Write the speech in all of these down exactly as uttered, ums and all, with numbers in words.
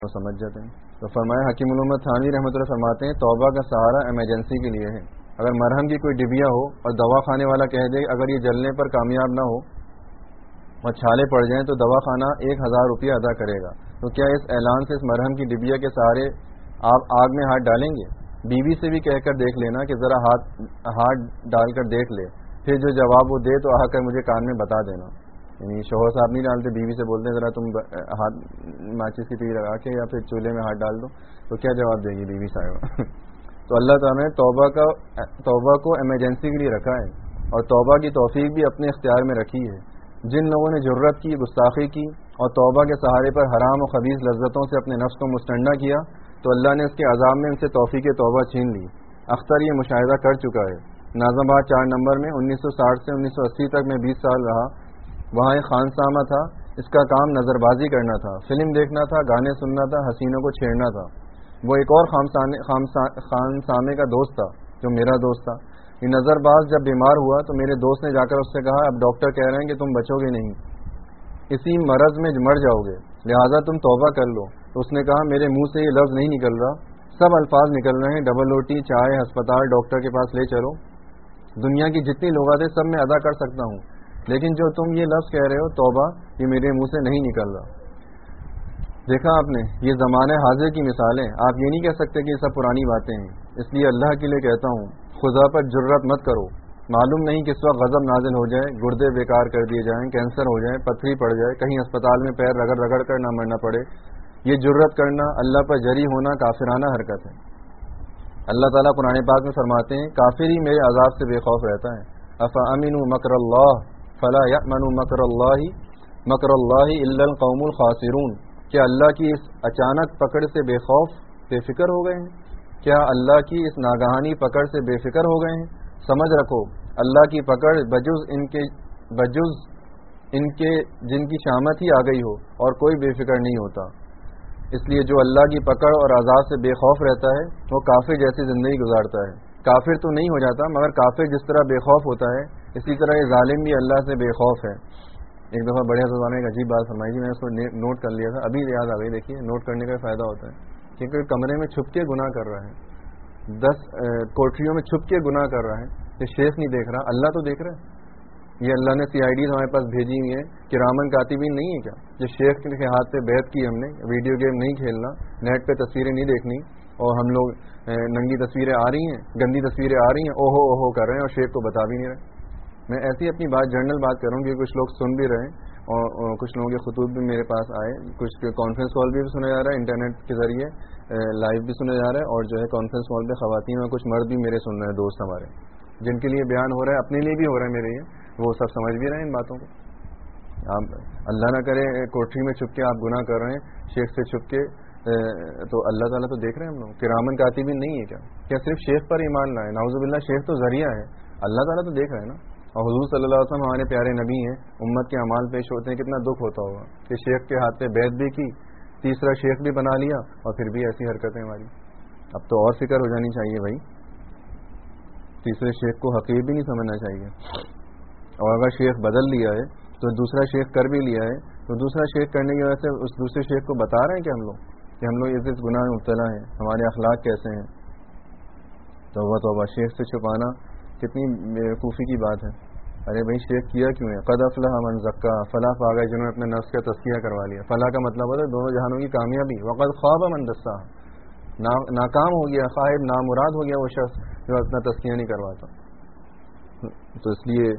تو سمجھ جاتے ہیں. تو فرمایا حکیم الامت تھانوی رحمۃ اللہ فرماتے ہیں توبہ کا سہارا ایمرجنسی کے لیے ہے. اگر مرہم کی کوئی ڈبیا ہو اور دوا خانے والا کہہ دے اگر یہ جلنے پر کامیاب نہ ہو اور چھالے پڑ جائیں تو دوا خانہ ایک ہزار روپیہ ادا کرے گا, تو کیا اس اعلان سے اس مرہم کی ڈبیا کے سہارے آپ آگ میں ہاتھ ڈالیں گے؟ بیوی سے بھی کہہ کر دیکھ لینا کہ ذرا ہاتھ ہاتھ ڈال کر دیکھ لے, پھر جو جواب وہ دے تو آ کر مجھے کان میں بتا دینا. یعنی شوہر صاحب نہیں ڈالتے, بیوی سے بولتے ہیں ذرا تم ہاتھ ماچس کی تیل لگا کے یا پھر چولہے میں ہاتھ ڈال دو, تو کیا جواب دے گی بیوی صاحبہ؟ تو اللہ تعالیٰ نے توبہ کا توبہ کو ایمرجنسی کے لیے رکھا ہے اور توبہ کی توفیق بھی اپنے اختیار میں رکھی ہے. جن لوگوں نے جرت کی, گستاخی کی اور توبہ کے سہارے پر حرام و خبیث لذتوں سے اپنے نفس کو مستنڈا کیا تو اللہ نے اس کے عذاب میں ان سے توفیق توبہ چھین لی. اختر یہ مشاہدہ کر چکا ہے. ناظم آباد چار نمبر میں انیس سو ساٹھ سے انیس سو اسی تک میں بیس سال رہا. وہاں ایک خانسامہ تھا, اس کا کام نظر بازی کرنا تھا, فلم دیکھنا تھا, گانے سننا تھا, حسینوں کو چھیڑنا تھا. وہ ایک اور خانسامے کا دوست تھا جو میرا دوست تھا. یہ نظر باز جب بیمار ہوا تو میرے دوست نے جا کر اس سے کہا اب ڈاکٹر کہہ رہے ہیں کہ تم بچو گے نہیں, اسی مرض میں مر جاؤ گے, لہٰذا تم توبہ کر لو. تو اس نے کہا میرے منہ سے یہ لفظ نہیں نکل رہا, سب الفاظ نکل رہے ہیں, ڈبل روٹی, چائے, ہسپتال, ڈاکٹر کے پاس لے چلو. دنیا کی جتنی لغات ہیں سب میں ادا کر سکتا ہوں, لیکن جو تم یہ لفظ کہہ رہے ہو توبہ, یہ میرے منہ سے نہیں نکل رہا. دیکھا آپ نے, یہ زمانہ حاضر کی مثال ہے. آپ یہ نہیں کہہ سکتے کہ یہ سب پرانی باتیں ہیں. اس لیے اللہ کے لیے کہتا ہوں خدا پر جرت مت کرو. معلوم نہیں کس وقت غضب نازل ہو جائے, گردے بیکار کر دیے جائیں, کینسر ہو جائے, پتھری پڑ جائے, کہیں اسپتال میں پیر رگڑ رگڑ کر نہ مرنا پڑے. یہ جرت کرنا, اللہ پر جری ہونا کافرانہ حرکت ہے. اللہ تعالیٰ قرآن پاک میں فرماتے ہیں کافر ہی میرے عذاب سے بے خوف رہتا ہے. افامنوا مکر اللہ فلا یأمن مکر اللہ مکر اللہ الا القوم الخاسرون. کیا اللہ کی اس اچانک پکڑ سے بے خوف بے فکر ہو گئے ہیں؟ کیا اللہ کی اس ناگہانی پکڑ سے بے فکر ہو گئے ہیں؟ سمجھ رکھو اللہ کی پکڑ بجز ان کے بجز ان کے جن کی شامت ہی آ گئی ہو اور کوئی بے فکر نہیں ہوتا. اس لیے جو اللہ کی پکڑ اور عذاب سے بے خوف رہتا ہے وہ کافر جیسی زندگی گزارتا ہے. کافر تو نہیں ہو جاتا, مگر کافر جس طرح بے خوف ہوتا ہے اسی طرح یہ ظالم بھی اللہ سے بے خوف ہے. ایک دفعہ بڑے حضرت نے ایک عجیب بات فرمائی تھی, میں نے اس کو نوٹ کر لیا تھا, ابھی یاد آ گئی. دیکھیے نوٹ کرنے کا فائدہ ہوتا ہے, کیونکہ کمرے میں چھپ کے گناہ کر رہا ہے, دس کوٹریوں میں چھپ کے گناہ کر رہا ہے, یہ شیخ نہیں دیکھ رہا, اللہ تو دیکھ رہا ہے. یہ اللہ نے سی آئی ڈیز ہمارے پاس بھیجی ہوئی ہیں, کرامن کاتبین نہیں ہے کیا؟ یہ شیخ کے ہاتھ سے بیعت کی ہم نے, ویڈیو گیم نہیں کھیلنا, نیٹ پہ تصویریں نہیں دیکھنی, اور ہم لوگ ننگی تصویریں آ رہی ہیں, گندی تصویریں آ رہی ہیں, اوہو اوہو کر رہے ہیں اور شیخ کو بتا بھی نہیں رہے. میں ایسی اپنی بات جنرل بات کروں کہ کچھ لوگ سن بھی رہے ہیں اور کچھ لوگوں کے خطوط بھی میرے پاس آئے, کچھ کانفرنس کال بھی سنا جا رہا ہے انٹرنیٹ کے ذریعے, لائیو بھی سنا جا رہا ہے, اور جو ہے کانفرنس کال پہ خواتین اور کچھ مرد بھی میرے سن رہے ہیں, دوست ہمارے جن کے لیے بیان ہو رہا ہے, اپنے لیے بھی ہو رہا ہے میرے لیے, وہ سب سمجھ بھی رہے ہیں ان باتوں کو. آپ اللہ نہ کرے کوٹری میں چھپ کے آپ گناہ کر رہے ہیں شیخ سے چھپ کے, تو اللہ تعالیٰ تو دیکھ رہے ہیں ہم لوگ. کرامن کاتبین نہیں ہے کیا؟ کیا صرف شیخ پر ایمان لائے؟ نعوذ باللہ, شیخ تو ذریعہ ہے, اللہ تعالیٰ تو دیکھ رہے ہیں نا. اور حضور صلی اللہ علیہ وسلم ہمارے پیارے نبی ہیں, امت کے اعمال پیش ہوتے ہیں, کتنا دکھ ہوتا ہوگا کہ شیخ کے ہاتھ پہ بیعت بھی کی, تیسرا شیخ بھی بنا لیا, اور پھر بھی ایسی حرکتیں ہماری. اب تو اور فکر ہو جانی چاہیے بھائی, تیسرے شیخ کو حقیر بھی نہیں سمجھنا چاہیے. اور اگر شیخ بدل لیا ہے تو دوسرا شیخ کر بھی لیا ہے, تو دوسرا شیخ کرنے کی وجہ سے اس دوسرے شیخ کو بتا رہے ہیں کہ ہم لوگ کہ ہم لوگ اس گناہ میں مبتلا ہیں, ہمارے اخلاق کیسے ہیں. توبہ توبہ, شیخ سے چھپانا کتنی بیوقوفی کی بات ہے. ارے بھائی شیخ کیا کیوں ہے؟ قد افلح من زکا, فلاح پا گئے جنہوں نے اپنے نفس کا تزکیہ کروا لیا. فلاح کا مطلب ہوتا ہے دونوں جہانوں کی کامیابی. وقد خواب من دسا, ناکام ہو گیا, خائب نامراد ہو گیا وہ شخص جو اپنا تزکیہ نہیں کرواتا. تو اس لیے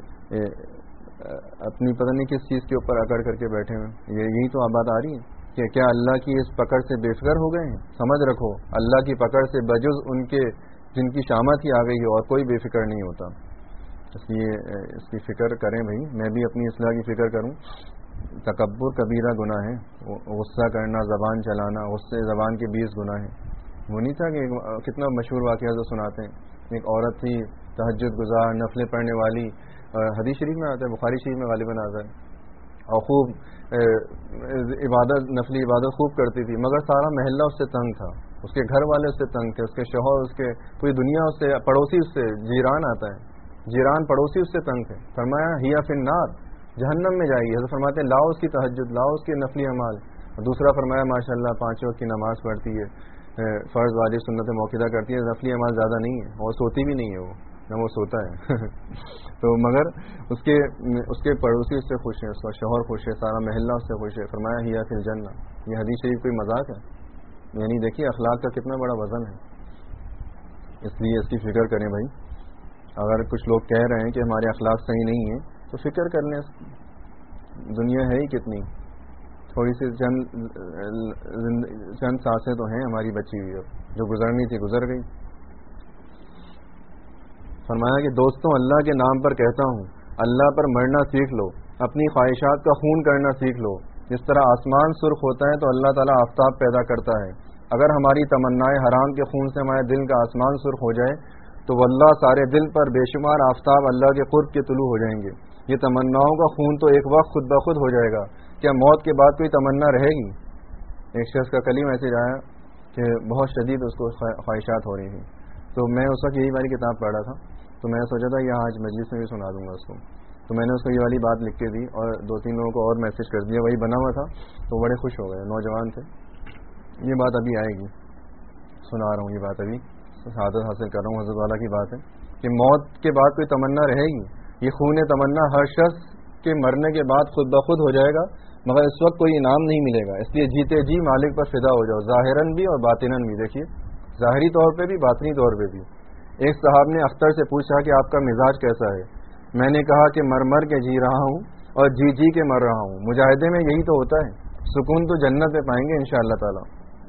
اپنی پتہ نہیں کس چیز کے اوپر اکڑ کر کے بیٹھے ہیں. یہی تو بات آ رہی ہے کہ کیا اللہ کی اس پکڑ سے بے فکر ہو گئے ہیں؟ سمجھ رکھو اللہ کی پکڑ سے بجز ان کے جن کی شامت ہی آ گئی ہو اور کوئی بے فکر نہیں ہوتا. اس لیے اس کی فکر کریں بھائی, میں بھی اپنی اصلاح کی فکر کروں. تکبر کبیرہ گناہ ہے, غصہ کرنا, زبان چلانا, غصے زبان کے بیس گناہ ہیں. وہ نہیں تھا کہ کتنا مشہور واقعہ جو سناتے ہیں, ایک عورت تھی تہجد گزار, نفلیں پڑھنے والی, حدیث شریف میں آتا ہے, بخاری شریف میں غالباً آتا ہے, اور خوب عبادت نفلی عبادت خوب کرتی تھی, مگر سارا محلہ اس سے تنگ تھا, اس کے گھر والے اس سے تنگ تھے, اس کے شوہر, اس کے پوری دنیا اس سے, پڑوسی اس سے, جیران آتا ہے, جیران پڑوسی اس سے تنگ تھے. فرمایا ہیا فی النار, جہنم میں جائے گی. حضرت فرماتے ہیں لاؤ اس کی تہجد, لاؤ اس کے نفلی اعمال, دوسرا فرمایا ماشاءاللہ پانچ وقت کی نماز پڑھتی ہے، فرض واجب سنت موقعہ کرتی ہے، نفلی اعمال زیادہ نہیں ہے اور سوتی بھی نہیں ہے، وہ نہ وہ سوتا ہے تو مگر اس کے اس کے پڑوسی اس سے خوش ہیں، اس کا شوہر خوش ہے، سارا محلہ اس سے خوش ہے. فرمایا ہی فی الجنہ. یہ حدیث شریف کوئی مذاق ہے؟ یعنی دیکھیے اخلاق کا کتنا بڑا وزن ہے. اس لیے اس کی فکر کریں بھائی. اگر کچھ لوگ کہہ رہے ہیں کہ ہمارے اخلاق صحیح نہیں ہیں تو فکر کر لیں، دنیا ہے ہی کتنی، تھوڑی سی چند چند سانسیں تو ہیں ہماری بچی ہوئی، اب جو گزرنی تھی گزر گئی. فرمایا کہ دوستوں اللہ کے نام پر کہتا ہوں اللہ پر مرنا سیکھ لو، اپنی خواہشات کا خون کرنا سیکھ لو. جس طرح آسمان سرخ ہوتا ہے تو اللہ تعالیٰ آفتاب پیدا کرتا ہے. اگر ہماری تمنائیں حرام کے خون سے ہمارے دل کا آسمان سرخ ہو جائے تو واللہ سارے دل پر بے شمار آفتاب اللہ کے قرب کے طلوع ہو جائیں گے. یہ تمناؤں کا خون تو ایک وقت خود بخود ہو جائے گا. کیا موت کے بعد کوئی تمنا رہے گی؟ ایک شخص کا کلیم ایسے آیا کہ بہت شدید اس کو خواہشات ہو رہی تھیں، تو میں اس وقت یہی والی کتاب پڑھ رہا تھا، تو میں نے سوچا تھا یہ آج مجلس میں بھی سنا دوں گا اس کو. تو میں نے اس کو یہ والی بات لکھ کے دی اور دو تین لوگوں کو اور میسج کر دیا، وہی بنا ہوا تھا تو بڑے خوش ہو گئے، نوجوان تھے. یہ بات ابھی آئے گی، سنا رہا ہوں یہ بات، ابھی سعادت حاصل کر رہا ہوں. حضرت والا کی بات ہے کہ موت کے بعد کوئی تمنا رہے گی؟ یہ خون تمنا ہر شخص کے مرنے کے بعد خود بخود ہو جائے گا، مگر اس وقت کوئی انعام نہیں ملے گا. اس لیے جیتے جی مالک پر فدا ہو جاؤ، ظاہراً بھی اور باطناً بھی. دیکھیے ظاہری طور پہ بھی باطنی طور پہ بھی. ایک صاحب نے اختر سے پوچھا کہ آپ کا مزاج کیسا ہے؟ میں نے کہا کہ مر مر کے جی رہا ہوں اور جی جی کے مر رہا ہوں. مجاہدے میں یہی تو ہوتا ہے، سکون تو جنت میں پائیں گے انشاءاللہ تعالی.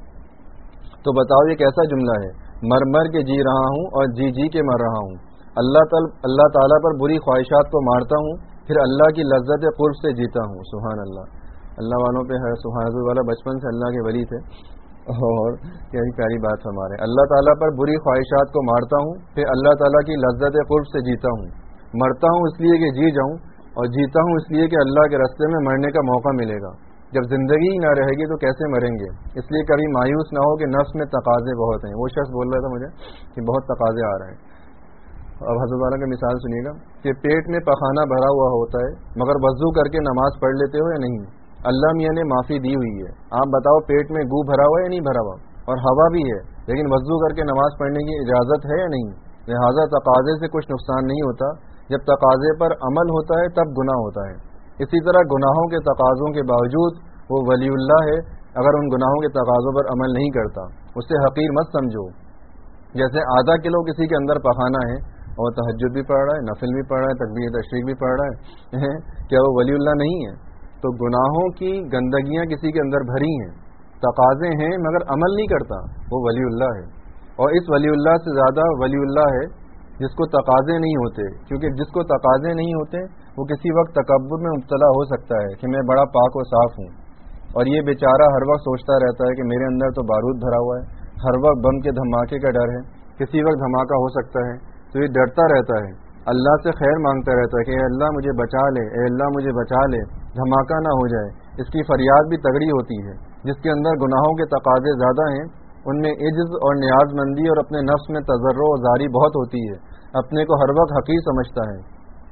تو بتاؤ یہ کیسا جملہ ہے؟ مر مر کے جی رہا ہوں اور جی جی کے مر رہا ہوں. اللہ تعالی اللہ تعالیٰ پر بری خواہشات کو مارتا ہوں، پھر اللہ کی لذت قرب سے جیتا ہوں. سبحان اللہ. اللہ والوں پہ ہے سبحان. حضرت والا بچپن سے اللہ کے ولی تھے اور کیا پیاری بات ہمارے. اللہ تعالیٰ پر بری خواہشات کو مارتا ہوں، پھر اللہ تعالیٰ کی لذت قرب سے جیتا ہوں. مرتا ہوں اس لیے کہ جی جاؤں اور جیتا ہوں اس لیے کہ اللہ کے راستے میں مرنے کا موقع ملے گا. جب زندگی ہی نہ رہے گی تو کیسے مریں گے؟ اس لیے کبھی مایوس نہ ہو کہ نفس میں تقاضے بہت ہیں. وہ شخص بول رہا تھا مجھے کہ بہت تقاضے آ رہے ہیں. اب حضرت والا کا مثال سنیے گا کہ پیٹ میں پخانہ بھرا ہوا ہوتا ہے مگر وضو کر کے نماز پڑھ لیتے ہو یا نہیں؟ اللہ میاں نے معافی دی ہوئی ہے. آپ بتاؤ پیٹ میں گو بھرا ہوا ہے یا نہیں بھرا ہوا؟ اور ہوا بھی ہے لیکن وضو کر کے نماز پڑھنے کی اجازت ہے یا نہیں؟ لہٰذا تقاضے سے کچھ نقصان نہیں ہوتا. جب تقاضے پر عمل ہوتا ہے تب گناہ ہوتا ہے. اسی طرح گناہوں کے تقاضوں کے باوجود وہ ولی اللہ ہے. اگر ان گناہوں کے تقاضوں پر عمل نہیں کرتا اسے حقیر مت سمجھو. جیسے آدھا کلو کسی کے اندر پخانا ہے اور تہجد بھی پڑھ رہا ہے، نفل بھی پڑھ رہا ہے، تکبیر تشریق بھی پڑھ رہا ہے، کیا وہ ولی اللہ نہیں ہے؟ تو گناہوں کی گندگیاں کسی کے اندر بھری ہیں، تقاضے ہیں مگر عمل نہیں کرتا، وہ ولی اللہ ہے. اور اس ولی اللہ سے زیادہ ولی اللہ ہے جس کو تقاضے نہیں ہوتے، کیونکہ جس کو تقاضے نہیں ہوتے وہ کسی وقت تکبر میں مبتلا ہو سکتا ہے کہ میں بڑا پاک و صاف ہوں. اور یہ بیچارہ ہر وقت سوچتا رہتا ہے کہ میرے اندر تو بارود بھرا ہوا ہے، ہر وقت بم کے دھماکے کا ڈر ہے، کسی وقت دھماکہ ہو سکتا ہے. تو یہ ڈرتا رہتا ہے، اللہ سے خیر مانگتا رہتا ہے کہ اے اللہ مجھے بچا لے، اے اللہ مجھے بچا لے، دھماکہ نہ ہو جائے. اس کی فریاد بھی تگڑی ہوتی ہے. جس کے اندر گناہوں کے تقاضے زیادہ ہیں ان میں عجز اور نیاز مندی اور اپنے نفس میں تضرع و زاری بہت ہوتی ہے، اپنے کو ہر وقت حقیر سمجھتا ہے.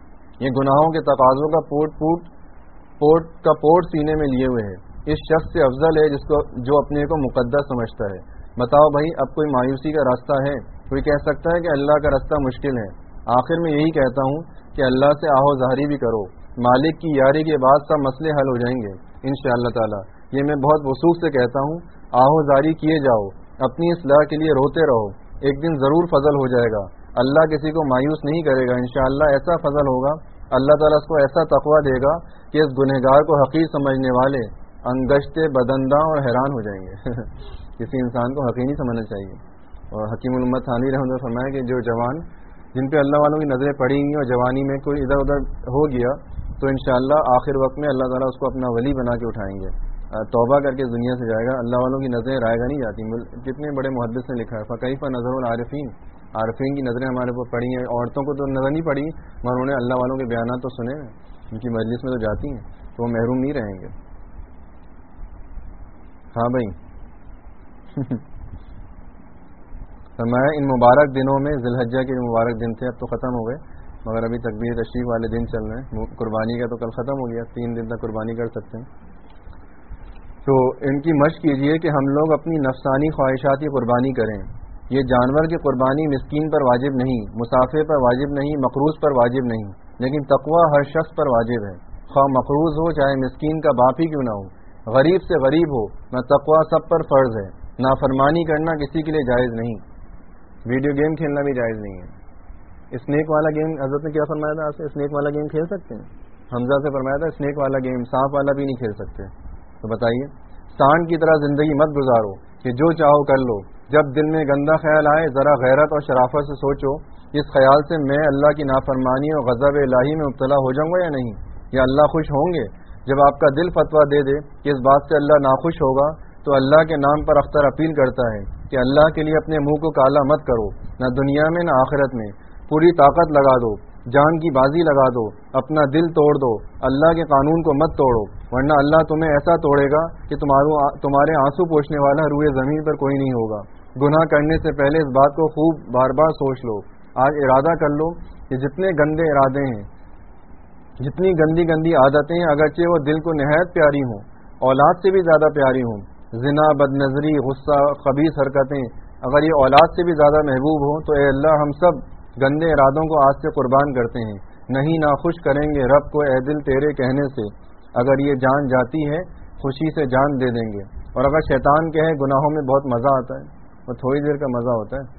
یہ گناہوں کے تقاضوں کا پوٹ پوٹ پوٹ کا پوٹ سینے میں لیے ہوئے ہے. اس شخص سے افضل ہے جس کو جو اپنے کو مقدس سمجھتا ہے. بتاؤ بھائی اب کوئی مایوسی کا راستہ ہے؟ کوئی کہہ سکتا ہے کہ اللہ کا راستہ مشکل ہے؟ آخر میں یہی کہتا ہوں کہ اللہ سے آہو ظاہری بھی کرو، مالک کی یاری کے بعد سب مسئلے حل ہو جائیں گے انشاءاللہ تعالی. یہ میں بہت وثوق سے کہتا ہوں، آہو ظاہری کیے جاؤ، اپنی اصلاح کے لیے روتے رہو، ایک دن ضرور فضل ہو جائے گا. اللہ کسی کو مایوس نہیں کرے گا، انشاءاللہ ایسا فضل ہوگا، اللہ تعالیٰ اس کو ایسا تقویٰ دے گا کہ اس گنہگار کو حقیر سمجھنے والے انگشتے بدنداں اور حیران ہو جائیں گے. کسی انسان کو حقیر نہیں سمجھنا چاہیے. اور حکیم الامت ثانی رحمۃ اللہ فرمایا کہ جو جوان جن پہ اللہ والوں کی نظریں پڑی ہوئی اور جوانی میں کوئی ادھر ادھر ہو گیا تو انشاءاللہ آخر وقت میں اللہ تعالیٰ اس کو اپنا ولی بنا کے اٹھائیں گے، توبہ کر کے دنیا سے جائے گا. اللہ والوں کی نظریں رائے گا نہیں جاتی. کتنے بڑے محدث نے لکھا ہے فکیف نظر العارفین، عارفین کی نظریں ہمارے اوپر پڑی ہیں. عورتوں کو تو نظر نہیں پڑی مگر انہوں نے اللہ والوں کے بیانات تو سنے، ان کی مجلس میں تو جاتی ہیں تو وہ محروم نہیں رہیں گے. ہاں بھائی فرمایا ان مبارک دنوں میں ذی الحجہ کے جو مبارک دن تھے اب تو ختم ہو گئے مگر ابھی تکبیر تشریف والے دن چل رہے ہیں. قربانی کا تو کل ختم ہو گیا، تین دن تک قربانی کر سکتے ہیں. تو ان کی مشق کیجیے کہ ہم لوگ اپنی نفسانی خواہشات کی قربانی کریں. یہ جانور کی قربانی مسکین پر واجب نہیں، مسافر پر واجب نہیں، مقروض پر واجب نہیں، لیکن تقویٰ ہر شخص پر واجب ہے، خواہ مقروض ہو چاہے مسکین کا باپ ہی کیوں نہ ہو، غریب سے غریب ہو، نہ تقویٰ سب پر فرض ہے. نافرمانی کرنا کسی کے لیے جائز نہیں. ویڈیو گیم کھیلنا بھی جائز نہیں ہے. اسنیک والا گیم حضرت نے کیا فرمایا تھا؟ آپ سے اسنیک والا گیم کھیل سکتے ہیں؟ حمزہ سے فرمایا تھا اسنیک والا گیم، سانپ والا بھی نہیں کھیل سکتے. تو بتائیے، سانڈ کی طرح زندگی مت گزارو کہ جو چاہو کر لو. جب دل میں گندا خیال آئے ذرا غیرت اور شرافت سے سوچو، اس خیال سے میں اللہ کی نافرمانی اور غضب الہی میں مبتلا ہو جاؤں گا یا نہیں، یا اللہ خوش ہوں گے؟ جب آپ کا دل فتویٰ دے دے کہ اس بات سے اللہ ناخوش ہوگا تو اللہ کے نام پر اختر اپیل کرتا ہے کہ اللہ کے لیے اپنے منہ کو کالا مت کرو، نہ دنیا میں نہ آخرت میں. پوری طاقت لگا دو، جان کی بازی لگا دو، اپنا دل توڑ دو، اللہ کے قانون کو مت توڑو، ورنہ اللہ تمہیں ایسا توڑے گا کہ تمہارے آنسو پوچھنے والا روئے زمین پر کوئی نہیں ہوگا. گناہ کرنے سے پہلے اس بات کو خوب بار بار سوچ لو. آج ارادہ کر لو کہ جتنے گندے ارادے ہیں، جتنی گندی گندی عادتیں ہیں، اگرچہ وہ دل کو نہایت پیاری ہوں، اولاد سے بھی زیادہ پیاری ہوں، زنا، بد نظری، غصہ، خبیث حرکتیں اگر یہ اولاد سے بھی زیادہ محبوب ہوں، تو اے اللہ ہم سب گندے ارادوں کو آج سے قربان کرتے ہیں. نہیں ناخوش کریں گے رب کو اے دل تیرے کہنے سے. اگر یہ جان جاتی ہے خوشی سے جان دے دیں گے. اور اگر شیطان کہے گناہوں میں بہت مزہ آتا ہے، اور تھوڑی دیر کا مزہ ہوتا ہے.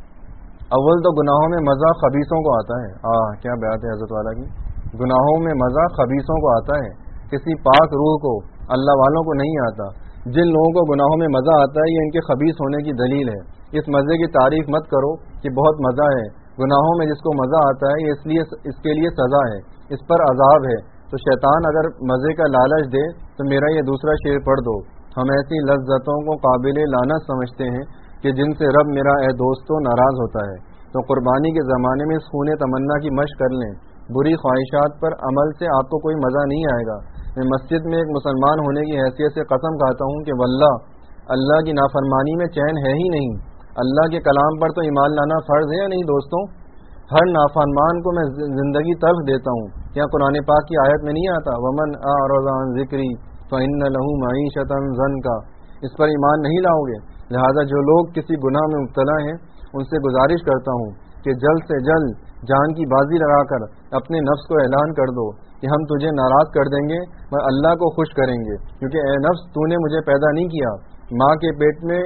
اول تو گناہوں میں مزہ خبیثوں کو آتا ہے. آہ کیا بات ہے حضرت والا کی. گناہوں میں مزہ خبیثوں کو آتا ہے، کسی پاک روح کو، اللہ والوں کو نہیں آتا. جن لوگوں کو گناہوں میں مزہ آتا ہے یہ ان کے خبیث ہونے کی دلیل ہے. اس مزے کی تعریف مت کرو کہ بہت مزہ ہے. گناہوں میں جس کو مزہ آتا ہے یہ اس لیے اس کے لیے سزا ہے، اس پر عذاب ہے. تو شیطان اگر مزے کا لالچ دے تو میرا یہ دوسرا شعر پڑھ دو. ہم ایسی لذتوں کو قابل لعنت سمجھتے ہیں کہ جن سے رب میرا اے دوستو ناراض ہوتا ہے. تو قربانی کے زمانے میں اس خون تمنا کی مشق کر لیں. بری خواہشات پر عمل سے آپ کو کوئی مزہ نہیں آئے گا. میں مسجد میں ایک مسلمان ہونے کی حیثیت سے قسم کھاتا ہوں کہ واللہ اللہ کی نافرمانی میں چین ہے ہی نہیں. اللہ کے کلام پر تو ایمان لانا فرض ہے یا نہیں دوستوں؟ ہر نافرمان کو میں زندگی تلخ دیتا ہوں. کیا قرآن پاک کی آیت میں نہیں آتا ومن اعرض عن ذکری فإن له معیشۃ ضنکا؟ اس پر ایمان نہیں لاؤ گے. لہذا جو لوگ کسی گناہ میں مبتلا ہیں ان سے گزارش کرتا ہوں کہ جلد سے جلد جان کی بازی لگا کر اپنے نفس کو اعلان کر دو کہ ہم تجھے ناراض کر دیں گے اور اللہ کو خوش کریں گے. کیونکہ اے نفس تو نے مجھے پیدا نہیں کیا، ماں کے پیٹ میں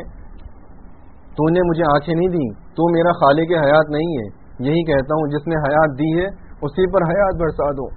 تو نے مجھے آنکھیں نہیں دی، تو میرا خالق حیات نہیں ہے. یہی کہتا ہوں جس نے حیات دی ہے اسی پر حیات برسا دو.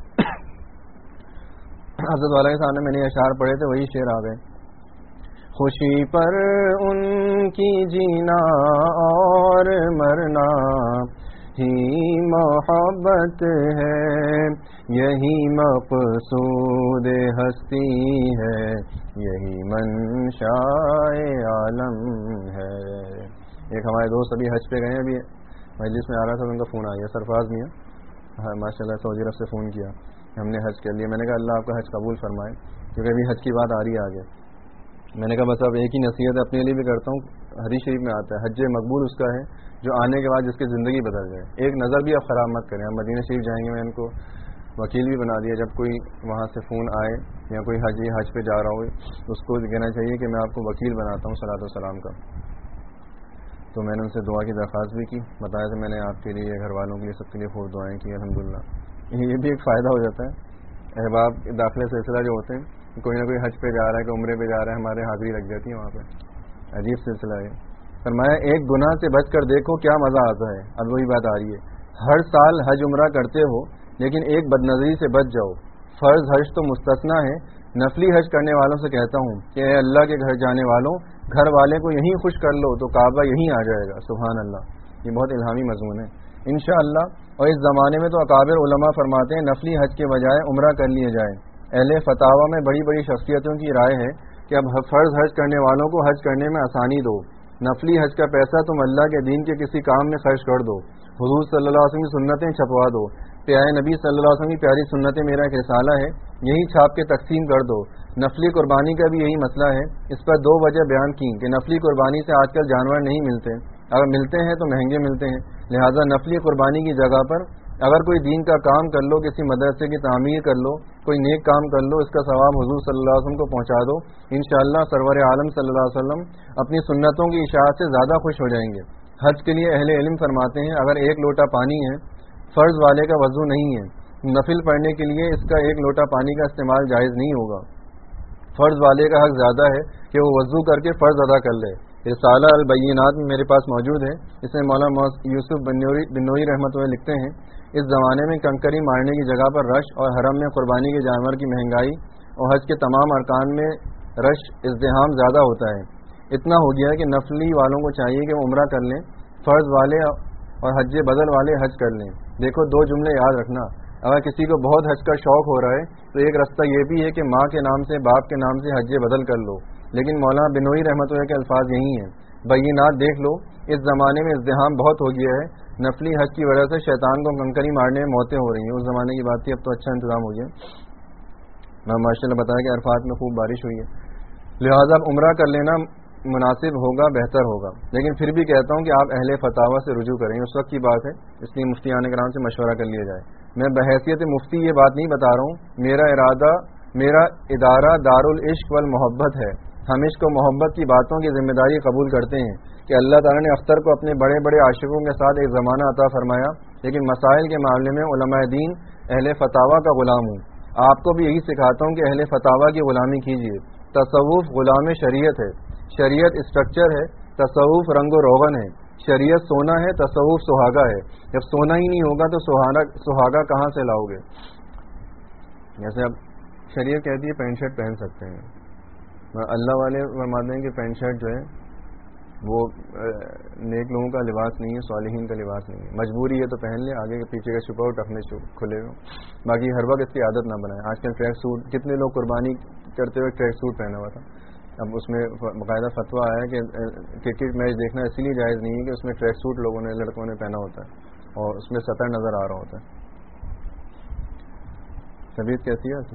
حضرت والا کے سامنے میں نے اشعار پڑھے تھے، وہی شعر آ گئے. خوشی پر ان کی جینا اور مرنا ہی محبت ہے، یہی مقصود ہستی ہے، یہی منشاء عالم ہے. ایک ہمارے دوست ابھی حج پہ گئے ہیں، ابھی مجلس میں آ رہا تھا تو ان کا فون آ گیا، سرفراز میاں. ہاں ماشاء اللہ سعودی عرب سے فون کیا، ہم نے حج کر لیا. میں نے کہا اللہ آپ کا حج قبول فرمائے، کیونکہ ابھی حج کی بات آ رہی ہے آگے. میں نے کہا بس اب ایک ہی نصیحت اپنے لیے بھی کرتا ہوں، حدیث شریف میں آتا ہے حج مقبول اس کا ہے جو آنے کے بعد جس کی زندگی بدل جائے. ایک نظر بھی آپ خراب مت کریں. ہم مدینہ شریف جائیں گے، میں ان کو وکیل بھی بنا دیا. جب کوئی وہاں سے فون آئے یا کوئی حج حج پہ جا رہا ہو اس کو کہنا چاہیے کہ میں آپ کو وکیل بناتا ہوں صلاۃ والسلام کا. تو میں نے ان سے دعا کی درخواست بھی کی، بتایا تھا میں نے آپ کے لیے، گھر والوں کے لیے، سب کے لیے خوب دعائیں کی الحمدللہ. یہ بھی ایک فائدہ ہو جاتا ہے. احباب داخلے سلسلہ جو ہوتے ہیں، کوئی نہ کوئی حج پہ جا رہا ہے کہ عمرے پہ جا رہا ہے، ہمارے حاضری لگ جاتی ہے وہاں پہ. عجیب سلسلہ ہے. فرمایا ایک گناہ سے بچ کر دیکھو کیا مزہ آتا ہے. اب وہی بات آ رہی ہے، ہر سال حج عمرہ کرتے ہو لیکن ایک بد نظری سے بچ جاؤ. فرض حج تو مستثنا ہے. نفلی حج کرنے والوں سے کہتا ہوں کہ اے اللہ کے گھر جانے والوں، گھر والے کو یہیں خوش کر لو تو کعبہ یہیں آ جائے گا. سبحان اللہ، یہ بہت الہامی مضمون ہے انشاءاللہ. اور اس زمانے میں تو اکابر علماء فرماتے ہیں نفلی حج کے بجائے عمرہ کر لیے جائے. اہل فتاوی میں بڑی بڑی شخصیتوں کی رائے ہے کہ اب فرض حج کرنے والوں کو حج کرنے میں آسانی دو. نفلی حج کا پیسہ تم اللہ کے دین کے کسی کام میں خرچ کر دو. حضور صلی اللہ علیہ وسلم کی سنتیں چھپوا دو. پیارے نبی صلی اللہ علیہ وسلم کی پیاری سنتیں میرا ایک رسالہ ہے، یہی چھاپ کے تقسیم کر دو. نفلی قربانی کا بھی یہی مسئلہ ہے. اس پر دو وجہ بیان کی کہ نفلی قربانی سے آج کل جانور نہیں ملتے، اگر ملتے ہیں تو مہنگے ملتے ہیں. لہٰذا نفلی قربانی کی جگہ پر اگر کوئی دین کا کام کر لو، کسی مدرسے کی تعمیر کر لو، کوئی نیک کام کر لو، اس کا ثواب حضور صلی اللہ علیہ وسلم کو پہنچا دو، انشاءاللہ سرور عالم صلی اللہ علیہ وسلم اپنی سنتوں کی اشاعت سے زیادہ خوش ہو جائیں گے۔ حج کے لیے اہل علم فرماتے ہیں اگر ایک لوٹا پانی ہے، فرض والے کا وضو نہیں ہے، نفل پڑھنے کے لیے اس کا ایک لوٹا پانی کا استعمال جائز نہیں ہوگا۔ فرض والے کا حق زیادہ ہے کہ وہ وضو کر کے فرض ادا کر لے۔ رسالہ البینات میں میرے پاس موجود ہے، اس میں مولانا یوسف بنوئی رحمۃ اللہ لکھتے ہیں اس زمانے میں کنکری مارنے کی جگہ پر رش اور حرم میں قربانی کے جانور کی مہنگائی اور حج کے تمام ارکان میں رش ازدحام زیادہ ہوتا ہے۔ اتنا ہو گیا ہے کہ نفلی والوں کو چاہیے کہ وہ عمرہ کر لیں، فرض والے اور حج بدل والے حج کر لیں۔ دیکھو دو جملے یاد رکھنا، اگر کسی کو بہت حج کا شوق ہو رہا ہے تو ایک رستہ یہ بھی ہے کہ ماں کے نام سے باپ کے نام سے حج بدل کر لو، لیکن مولانا بنوئی رحمۃ اللہ کے الفاظ یہی ہیں، بینات دیکھ لو اس زمانے میں ازدحام بہت ہو گیا ہے، نفلی حج کی وجہ سے شیطان کو کنکری مارنے میں موتیں ہو رہی ہیں۔ اس زمانے کی بات تھی، اب تو اچھا انتظام ہو گیا، میں ماشاء اللہ بتایا کہ عرفات میں خوب بارش ہوئی ہے، لہٰذا عمرہ کر لینا مناسب ہوگا، بہتر ہوگا، لیکن پھر بھی کہتا ہوں کہ آپ اہل فتاوی سے رجوع کریں، اس وقت کی بات ہے، اس لیے مفتیان کرام سے مشورہ کر لیا جائے۔ میں بحیثیت مفتی یہ بات نہیں بتا رہا ہوں، میرا ارادہ میرا ادارہ دارالعشق والمحبت ہے، ہم عشق و محبت کی باتوں کی ذمہ داری قبول کرتے ہیں کہ اللہ تعالیٰ نے اختر کو اپنے بڑے بڑے عاشقوں کے ساتھ ایک زمانہ عطا فرمایا، لیکن مسائل کے معاملے میں علماء دین اہل فتاوی کا غلام ہوں۔ آپ کو بھی یہی سکھاتا ہوں کہ اہل فتاوی کی غلامی کیجیے۔ تصوف غلام شریعت ہے، شریعت اسٹرکچر ہے، تصوف رنگ و روغن ہے، شریعت سونا ہے، تصوف سہاگا ہے۔ جب سونا ہی نہیں ہوگا تو سہاگا کہاں سے لاؤ گے؟ جیسے اب شریعت کہتی ہے پینٹ شرٹ پہن سکتے ہیں، اللہ والے فرماتے ہیں کہ پینٹ شرٹ جو ہے وہ نیک لوگوں کا لباس نہیں ہے، صالحین کا لباس نہیں ہے، مجبوری ہے تو پہن لے، آگے کے پیچھے کا چھپا ہو ٹخنے کھلے ہو، باقی ہر وقت اس کی عادت نہ بنائیں۔ آج کل ٹریک سوٹ، کتنے لوگ قربانی کرتے ہوئے ٹریک سوٹ پہنا ہوا تھا، اب اس میں باقاعدہ فتویٰ آیا کہ کرکٹ میچ دیکھنا اسی لیے جائز نہیں ہے کہ اس میں ٹریک سوٹ لوگوں نے لڑکوں نے پہنا ہوتا ہے اور اس میں سطر نظر آ رہا ہوتا ہے۔ طبیعت کیسی ہے؟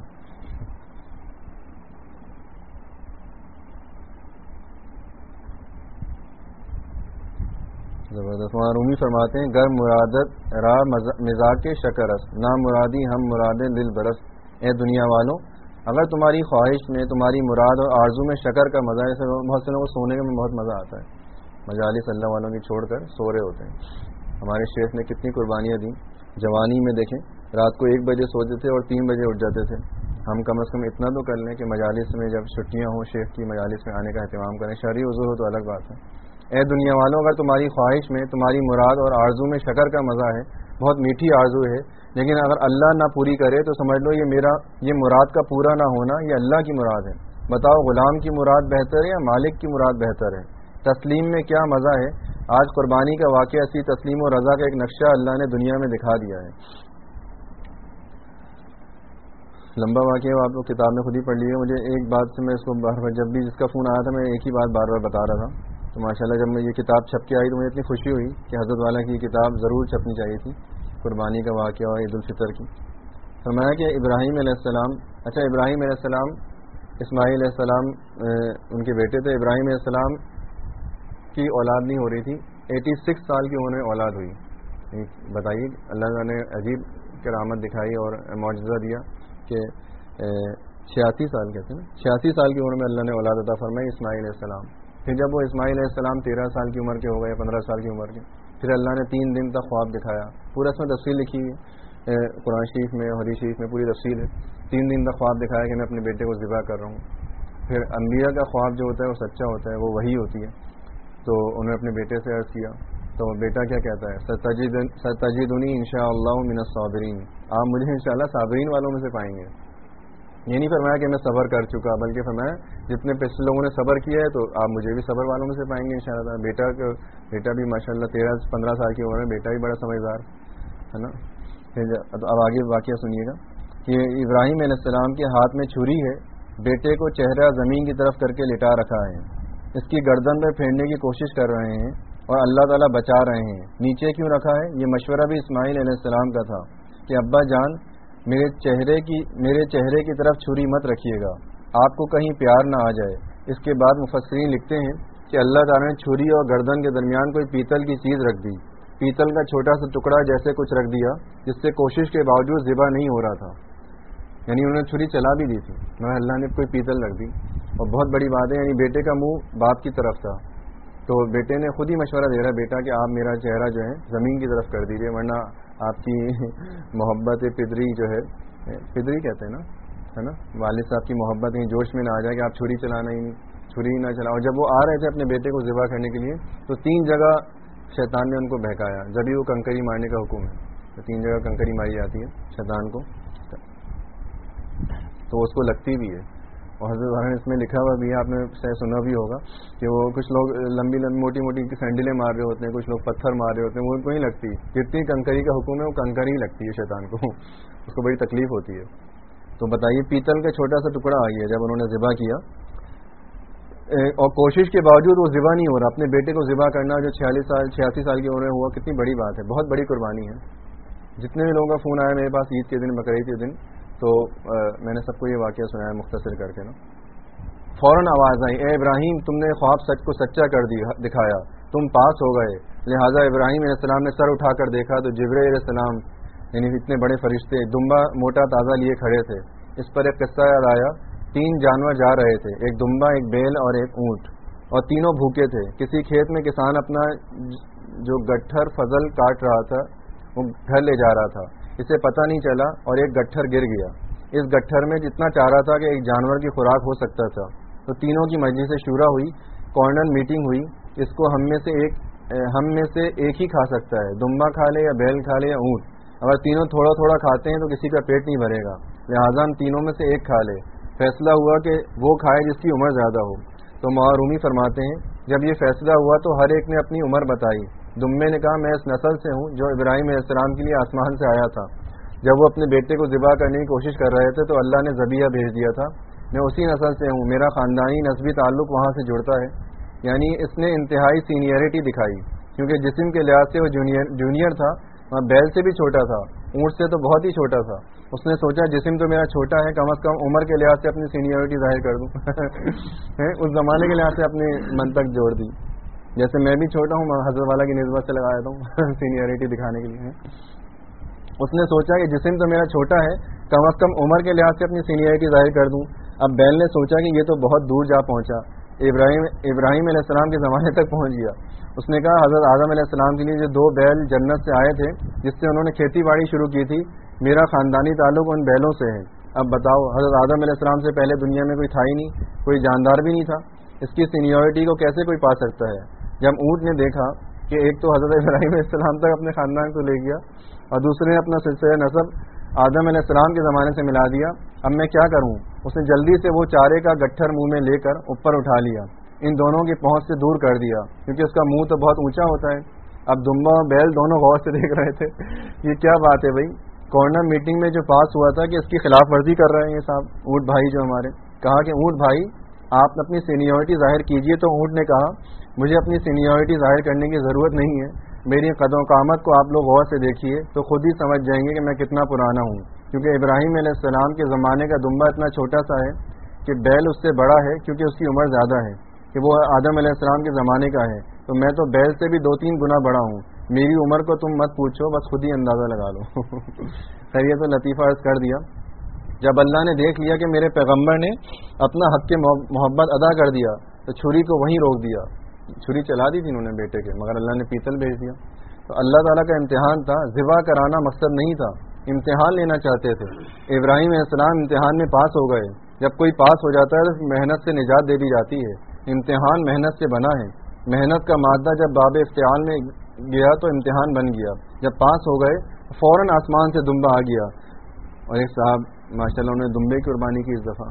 زبردست۔ وہاں رومی فرماتے ہیں گر مرادت را مزاج کے شکرس، نہ مرادی ہم مراد دل برس۔ اے دنیا والوں، اگر تمہاری خواہش میں، تمہاری مراد اور آرزو میں شکر کا مزہ ہے، بہت سے لوگوں کو سونے میں بہت مزہ آتا ہے، مجالس اللہ والوں کی چھوڑ کر سو رہے ہوتے ہیں۔ ہمارے شیخ نے کتنی قربانیاں دیں، جوانی میں دیکھیں رات کو ایک بجے سوتے تھے اور تین بجے اٹھ جاتے تھے۔ ہم کم از کم اتنا تو کر لیں کہ مجالس میں جب چھٹیاں ہوں شیخ کی مجالس میں آنے کا اہتمام کریں، شرعی عذر ہو تو الگ بات ہے۔ اے دنیا والوں، اگر تمہاری خواہش میں، تمہاری مراد اور آرزو میں شکر کا مزہ ہے، بہت میٹھی آرزو ہے، لیکن اگر اللہ نہ پوری کرے تو سمجھ لو یہ میرا یہ مراد کا پورا نہ ہونا یہ اللہ کی مراد ہے۔ بتاؤ غلام کی مراد بہتر ہے یا مالک کی مراد بہتر ہے؟ تسلیم میں کیا مزہ ہے؟ آج قربانی کا واقعہ اسی تسلیم و رضا کا ایک نقشہ اللہ نے دنیا میں دکھا دیا ہے۔ لمبا واقعہ آپ لوگ کتاب میں خود ہی پڑھ لیے۔ مجھے ایک بات سے میں اس کو بار بار جب بھی جس کا فون آیا تھا میں ایک ہی بات بار بار بتا رہا تھا، تو ماشاءاللہ جب میں یہ کتاب چھپ کے آئی تو مجھے اتنی خوشی ہوئی کہ حضرت والا کی کتاب ضرور چھپنی چاہیے تھی، قربانی کا واقعہ اور عید الفطر کی۔ فرمایا کہ ابراہیم علیہ السلام، اچھا ابراہیم علیہ السلام اسماعیل علیہ السلام ان کے بیٹے تھے، ابراہیم علیہ السلام کی اولاد نہیں ہو رہی تھی، ایٹی سکس سال کی عمر میں اولاد ہوئی۔ بتائیے اللہ نے عجیب کرامت دکھائی اور معجزہ دیا کہ چھیاسی سال کہتے ہیں نا، چھیاسی سال کی عمر میں اللہ نے اولاد عطا فرمائی اسماعیل علیہ السلام۔ پھر جب وہ اسماعیل علیہ السلام تیرہ سال کی عمر کے ہو گئے، پندرہ سال کی عمر کے، پھر اللہ نے تین دن تک خواب دکھایا، پورا اس میں تفصیل لکھی ہے قرآن شریف میں، حدیث شریف میں پوری تفصیل ہے۔ تین دن تک خواب دکھایا کہ میں اپنے بیٹے کو ذبح کر رہا ہوں۔ پھر انبیاء کا خواب جو ہوتا ہے وہ سچا ہوتا ہے، وہ وحی ہوتی ہے، تو انہوں نے اپنے بیٹے سے عرض کیا تو بیٹا کیا کہتا ہے، ستجدنی انشاءاللہ من الصابرین، آپ مجھے انشاءاللہ صابرین والوں میں سے پائیں گے۔ یہ نہیں فرمایا کہ میں صبر کر چکا، بلکہ فرمایا جتنے پچھلے لوگوں نے صبر کیا ہے تو آپ مجھے بھی صبر والوں میں سے پائیں گے انشاءاللہ۔ بیٹا بیٹا بھی ماشاءاللہ تیرہ پندرہ سال کی عمر میں بیٹا بھی بڑا سمجھدار ہے نا۔ اب آگے واقعہ سنیے گا کہ ابراہیم علیہ السلام کے ہاتھ میں چھری ہے، بیٹے کو چہرہ زمین کی طرف کر کے لٹا رکھا ہے، اس کی گردن پہ پھیرنے کی کوشش کر رہے ہیں اور اللہ تعالیٰ بچا رہے ہیں۔ نیچے کیوں رکھا ہے؟ یہ مشورہ بھی اسماعیل علیہ السلام کا تھا کہ ابا جان میرے چہرے کی میرے چہرے کی طرف چھری مت رکھیے گا، آپ کو کہیں پیار نہ آ جائے۔ اس کے بعد مفسرین لکھتے ہیں کہ اللہ تعالیٰ نے چھری اور گردن کے درمیان کوئی پیتل کی چیز رکھ دی پیتل کا چھوٹا سا ٹکڑا جیسے کچھ رکھ دیا جس سے کوشش کے باوجود ذبح نہیں ہو رہا تھا، یعنی انہوں نے چھری چلا بھی دی تھی مگر اللہ نے کوئی پیتل رکھ دی. اور بہت بڑی بات ہے، یعنی بیٹے کا منہ باپ کی طرف تھا تو بیٹے نے خود ہی مشورہ دے رہا بیٹا کہ آپ میرا چہرہ جو ہے زمین کی طرف کر دیجیے ورنہ آپ کی محبت پدری جو ہے، پدری کہتے ہیں نا، ہے نا، والد صاحب کی محبت کہیں جوش میں نہ آ جائے کہ آپ چھری چلانا ہی نہیں، چھری نہ چلاؤ. جب وہ آ رہے تھے اپنے بیٹے کو ذبح کرنے کے لیے تو تین جگہ شیطان نے ان کو بہکایا، جب ہی وہ کنکری مارنے کا حکم ہے تو تین جگہ کنکری ماری جاتی ہے شیطان کو تو اس کو لگتی بھی ہے. اور حضرت اس میں لکھا ہوا بھی ہے، آپ نے سنا بھی ہوگا کہ وہ کچھ لوگ لمبی لمبی موٹی موٹی سینڈلیں مار رہے ہوتے ہیں، کچھ لوگ پتھر مار رہے ہوتے ہیں، وہ ان کو نہیں لگتی. جتنی کنکری کا حکم ہے وہ کنکری ہی لگتی ہے شیطان کو، اس کو بڑی تکلیف ہوتی ہے. تو بتائیے پیتل کا چھوٹا سا ٹکڑا آئی ہے جب انہوں نے ذبح کیا اور کوشش کے باوجود وہ ذبح نہیں ہو رہا. اپنے بیٹے کو ذبح کرنا جو چھیالیس سال چھیاسی سال کی عمر میں ہوا، کتنی بڑی بات ہے، بہت بڑی قربانی ہے. جتنے بھی لوگوں کا فون آیا میرے پاس عید کے دن، بقرعید کے دن، تو میں نے سب کو یہ واقعہ سنایا مختصر کر کے نا. فوراً آواز آئی، اے ابراہیم تم نے خواب سچ کو سچا کر دکھایا، تم پاس ہو گئے. لہٰذا ابراہیم علیہ السلام نے سر اٹھا کر دیکھا تو جبرائیل علیہ السلام یعنی اتنے بڑے فرشتے دمبا موٹا تازہ لیے کھڑے تھے. اس پر ایک قصہ یاد آیا، تین جانور جا رہے تھے، ایک دمبا، ایک بیل اور ایک اونٹ، اور تینوں بھوکے تھے. کسی کھیت میں کسان اپنا جو گٹھر فضل کاٹ رہا تھا وہ گھر لے جا رہا تھا، اسے پتہ نہیں چلا اور ایک گٹھر گر گیا. اس گٹھر میں جتنا چاہ رہا تھا کہ ایک جانور کی خوراک ہو سکتا تھا. تو تینوں کی مجلس شورا ہوئی، کارنر میٹنگ ہوئی، اس کو ہم میں سے ایک ہم میں سے ایک ہی کھا سکتا ہے، دمبا کھا لے یا بیل کھا لے یا اونٹ. اگر تینوں تھوڑا تھوڑا کھاتے ہیں تو کسی کا پیٹ نہیں بھرے گا، لہٰذا ہم تینوں میں سے ایک کھا لے. فیصلہ ہوا کہ وہ کھائے جس کی عمر زیادہ ہو. تو معرومی فرماتے ہیں جب یہ فیصلہ ہوا تو ہر ایک نے اپنی عمر بتائی. دمبے نے کہا میں اس نسل سے ہوں جو ابراہیم علیہ السلام کے لیے آسمان سے آیا تھا. جب وہ اپنے بیٹے کو ذبح کرنے کی کوشش کر رہے تھے تو اللہ نے ذبیحہ بھیج دیا تھا. میں اسی نسل سے ہوں، میرا خاندانی نسبی تعلق وہاں سے جڑتا ہے. یعنی اس نے انتہائی سینئرٹی دکھائی کیونکہ جسم کے لحاظ سے وہ جونیئر جونیئر تھا، بیل سے بھی چھوٹا تھا، اونٹ سے تو بہت ہی چھوٹا تھا. اس نے سوچا جسم تو میرا چھوٹا ہے، کم از کم عمر کے لحاظ سے اپنی سینئرٹی ظاہر کر دوں. اس زمانے کے لحاظ سے اپنے من تک جوڑ دی. جیسے میں بھی چھوٹا ہوں، حضرت والا کی نسبت سے لگایا تھا سینئرٹی دکھانے کے لیے. اس نے سوچا کہ جسم تو میرا چھوٹا ہے، کم از کم عمر کے لحاظ سے اپنی سینئرٹی ظاہر کر دوں. اب بیل نے سوچا کہ یہ تو بہت دور جا پہنچا، ابراہیم ابراہیم علیہ السلام کے زمانے تک پہنچ گیا. اس نے کہا حضرت آدم علیہ السلام کے لیے جو دو بیل جنت سے آئے تھے جس سے انہوں نے کھیتی باڑی شروع کی تھی، میرا خاندانی تعلق ان بیلوں سے ہے. اب بتاؤ حضرت آدم علیہ السلام سے پہلے دنیا میں کوئی تھا ہی نہیں، کوئی جاندار بھی نہیں تھا، اس کی سینیورٹی کو کیسے کوئی پا سکتا ہے. جب اونٹ نے دیکھا کہ ایک تو حضرت ابراہیم علیہ السلام تک اپنے خاندان کو لے گیا اور دوسرے نے اپنا سلسلہ نسب آدم علیہ السلام کے زمانے سے ملا دیا، اب میں کیا کروں. اس نے جلدی سے وہ چارے کا گٹھر منہ میں لے کر اوپر اٹھا لیا، ان دونوں کی پہنچ سے دور کر دیا کیونکہ اس کا منہ تو بہت اونچا ہوتا ہے. اب دمبا اور بیل دونوں غور سے دیکھ رہے تھے یہ کیا بات ہے بھائی. کارنر میٹنگ میں جو پاس ہوا تھا کہ اس کی خلاف ورزی کر رہے ہیں یہ صاحب اونٹ بھائی جو ہمارے. کہا کہ اونٹ بھائی آپ اپنی سینیورٹی ظاہر کیجئے. تو اونٹ نے کہا مجھے اپنی سینیورٹی ظاہر کرنے کی ضرورت نہیں ہے، میری قد و قامت کو آپ لوگ غور سے دیکھیے تو خود ہی سمجھ جائیں گے کہ میں کتنا پرانا ہوں. کیونکہ ابراہیم علیہ السلام کے زمانے کا دمبا اتنا چھوٹا سا ہے کہ بیل اس سے بڑا ہے کیونکہ اس کی عمر زیادہ ہے کہ وہ آدم علیہ السلام کے زمانے کا ہے. تو میں تو بیل سے بھی دو تین گنا بڑا ہوں. میری عمر کو تم مت پوچھو، بس خود ہی اندازہ لگا لو. خیر یہ تو لطیفہ عرض کر دیا. جب اللہ نے دیکھ لیا کہ میرے پیغمبر نے اپنا حق کے محبت ادا کر دیا تو چھری کو وہیں روک دیا. چھری چلا دی تھی انہوں نے بیٹے کے، مگر اللہ نے پیتل بھیج دیا. تو اللہ تعالیٰ کا امتحان تھا، ذبح کرانا مقصد نہیں تھا، امتحان لینا چاہتے تھے. ابراہیم علیہ السلام امتحان میں پاس ہو گئے. جب کوئی پاس ہو جاتا ہے تو محنت سے نجات دے دی جاتی ہے. امتحان محنت سے بنا ہے. محنت کا مادہ جب باب افتعال میں گیا تو امتحان بن گیا. جب پاس ہو گئے فوراً آسمان سے دمبا آ گیا. اور ایک صاحب ماشاء اللہ انہوں نے دمبے کی قربانی کی اس دفعہ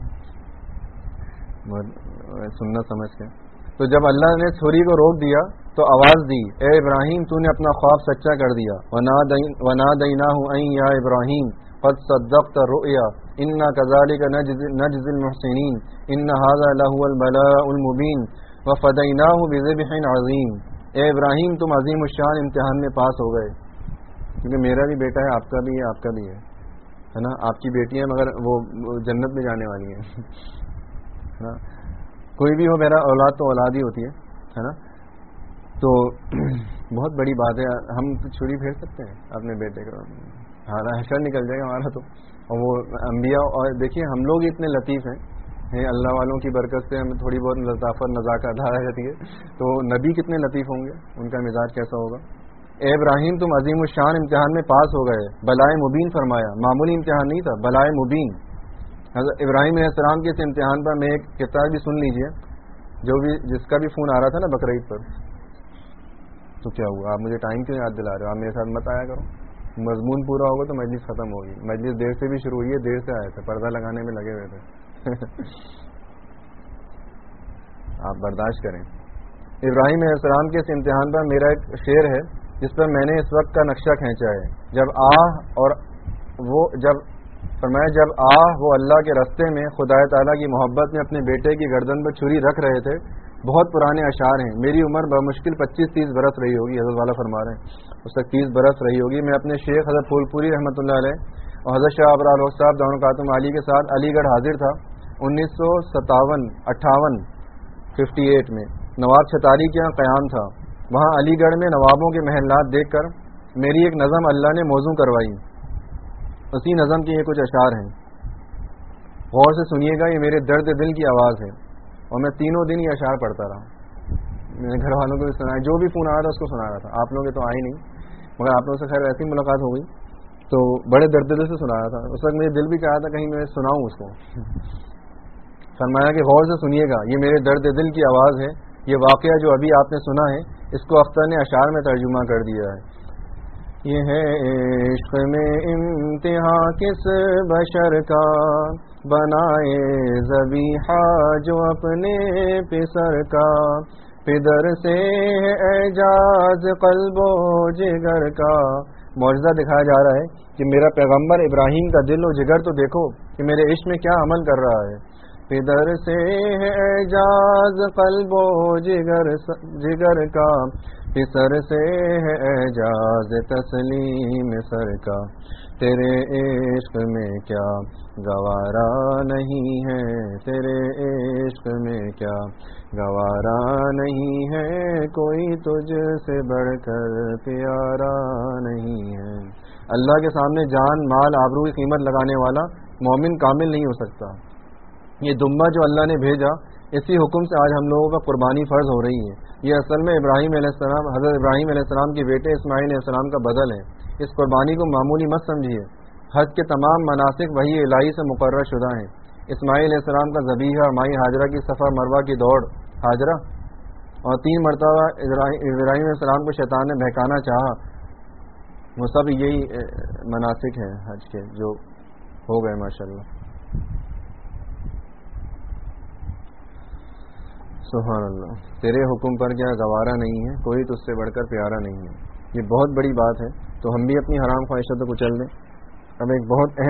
سننا سمجھ کے. تو جب اللہ نے چھری کو روک دیا تو آواز دی، اے ابراہیم تو نے اپنا خواب سچا کر دیا. وَنَادَيْنَاهُ أَن يَا إِبْرَاهِيمُ قَدْ صَدَّقْتَ الرُّؤْيَا إِنَّا كَذَلِكَ نَجْزِي الْمُحْسِنِينَ إِنَّ هَذَا لَهُوَ الْبَلَاءُ الْمُبِينُ وَفَدَيْنَاهُ بِذِبْحٍ عَظِيمٍ. اے ابراہیم تم عظیم الشان امتحان میں پاس ہو گئے. کیونکہ میرا بھی بیٹا ہے، آپ کا بھی ہے، آپ کا بھی ہے ہے نا. آپ کی بیٹی ہے مگر وہ جنت میں جانے والی ہیں. کوئی بھی ہو میرا اولاد تو اولاد ہی ہوتی ہے ہے نا. تو بہت بڑی بات ہے. ہم چھری پھیر سکتے ہیں اپنے بیٹے کو؟ ہمارا حشر نکل جائے گا ہمارا تو. اور وہ انبیاء، اور دیکھیے ہم لوگ اتنے لطیف ہیں اللہ والوں کی برکت سے ہمیں تھوڑی بہت لطافت نزاکت آ جاتی ہے، تو نبی کتنے لطیف ہوں گے، ان کا مزاج کیسا ہوگا. اے ابراہیم تم عظیم الشان امتحان میں پاس ہو گئے، بلائے مبین فرمایا. معمولی امتحان نہیں تھا، بلائے مبین. حضرت ابراہیم علیہ السلام کے اس امتحان پر میں ایک کتاب بھی سن لیجئے، جو بھی جس کا بھی فون آ رہا تھا نا بقرعید پر، تو کیا ہوا؟ آپ مجھے ٹائم کیوں یاد دلا رہے ہو؟ آپ میرے ساتھ مت آیا کرو. مضمون پورا ہوگا تو مجلس ختم ہوگی. مجلس دیر سے بھی شروع ہوئی ہے، دیر سے آئے تھے، پردہ لگانے میں لگے ہوئے تھے. آپ برداشت کریں. ابراہیم علیہ السلام کے اس امتحان پر میرا ایک شعر ہے جس پر میں نے اس وقت کا نقشہ کھینچا ہے. جب آہ اور وہ جب فرمایا جب آہ وہ اللہ کے راستے میں خدا تعالیٰ کی محبت میں اپنے بیٹے کی گردن پر چھری رکھ رہے تھے. بہت پرانے اشعار ہیں. میری عمر بمشکل پچیس تیس برس رہی ہوگی، حضرت والا فرما رہے ہیں اس تک تیس برس رہی ہوگی. میں اپنے شیخ حضرت پھول پوری رحمۃ اللہ علیہ اور حضرت شاہ ابرار صاحب دونوں خاتم علی کے ساتھ علی گڑھ حاضر تھا انیس سو ستاون اٹھاون ففٹی ایٹ میں. نواب چھتاری کے یہاں قیام تھا. وہاں علی گڑھ میں نوابوں کے محلات دیکھ کر میری ایک نظم اللہ نے موزوں کروائی. اسی نظم کے یہ کچھ اشعار ہیں، غور سے سنیے گا. یہ میرے درد دل کی آواز ہے اور میں تینوں دن یہ اشعار پڑھتا رہا. میرے گھر والوں کو بھی سنایا، جو بھی فون آ رہا تھا اس کو سنا رہا تھا. آپ لوگ تو آئے نہیں، مگر آپ لوگوں سے خیر ایسی ملاقات ہو گئی تو بڑے درد دل سے سنا رہا تھا. اس وقت میرے دل بھی کہا تھا کہیں میں سناؤں اس کو. فرمایا کہ غور سے سنیے گا، یہ میرے درد دل کی آواز ہے. یہ واقعہ جو ابھی آپ نے سنا ہے اس کو اختر نے اشعار میں ترجمہ کر دیا ہے. یہ ہے عشق میں امتحان کس بشر کا، بنائے ذبیحہ جو اپنے پسر کا. پدر سے اعجاز قلب و جگر کا. معجزہ دکھایا جا رہا ہے کہ میرا پیغمبر ابراہیم کا دل و جگر تو دیکھو کہ میرے عشق میں کیا عمل کر رہا ہے. پدر سے اعجاز قلب و جگر جگر کا، پسر سے اعجاز تسلیم سر کا. تیرے عشق میں کیا گوارا نہیں ہے، تیرے عشق میں کیا گوارا نہیں ہے، کوئی تجھ سے بڑھ کر پیارا نہیں ہے. اللہ کے سامنے جان مال آبرو کی قیمت لگانے والا مومن کامل نہیں ہو سکتا. یہ دمبا جو اللہ نے بھیجا، اسی حکم سے آج ہم لوگوں کا قربانی فرض ہو رہی ہے. یہ اصل میں ابراہیم علیہ السلام حضرت ابراہیم علیہ السلام کے بیٹے اسماعیل علیہ السلام کا بدل ہے. اس قربانی کو معمولی مت سمجھیے. حج کے تمام مناسک وحی الہی سے مقرر شدہ ہیں. اسماعیل علیہ السلام کا ذبیحہ، مائی ہاجرہ کی صفا مروہ کی دوڑ ہاجرہ، اور تین مرتبہ ابراہیم علیہ السلام کو شیطان نے بہکانا چاہا، وہ سب یہی مناسک ہیں حج کے جو ہو گئے ماشاءاللہ. سبحان اللہ. تیرے حکم پر کیا گوارا نہیں ہے، کوئی تجھ سے بڑھ کر پیارا نہیں ہے. یہ بہت بڑی بات ہے. تو ہم بھی اپنی حرام خواہشوں کو کچل دیں. اب ایک بہت اہم